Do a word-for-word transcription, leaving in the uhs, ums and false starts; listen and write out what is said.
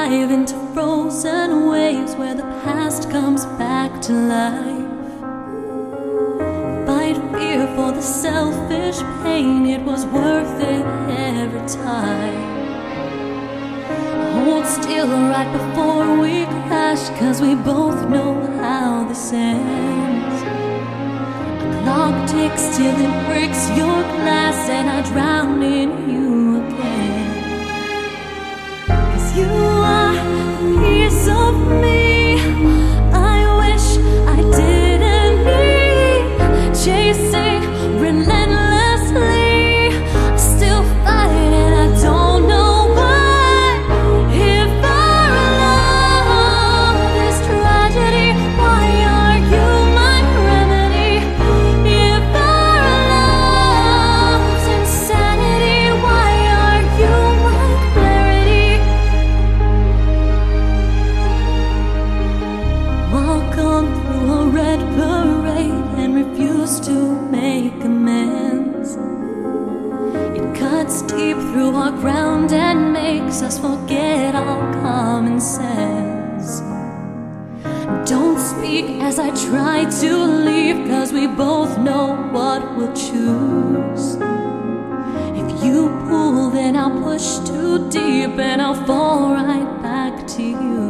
dive into frozen waves where the past comes back to life. Fight fear for the selfish pain, it was worth it every time. Hold still right before we crash, cause we both know how this ends. A clock ticks till it breaks your glass and I drown in you again. Cause you are a piece of me I wish I didn't need, chasing relentlessly, still fighting, I don't know why. If our love is tragedy, why are you my remedy? If our love's insanity, why are you my clarity? Walk on through a red parade and refuse to make amends. It cuts deep through our ground and makes us forget all common sense. Don't speak as I try to leave, cause we both know what we'll choose. If you pull, then I'll push too deep and I'll fall right back to you.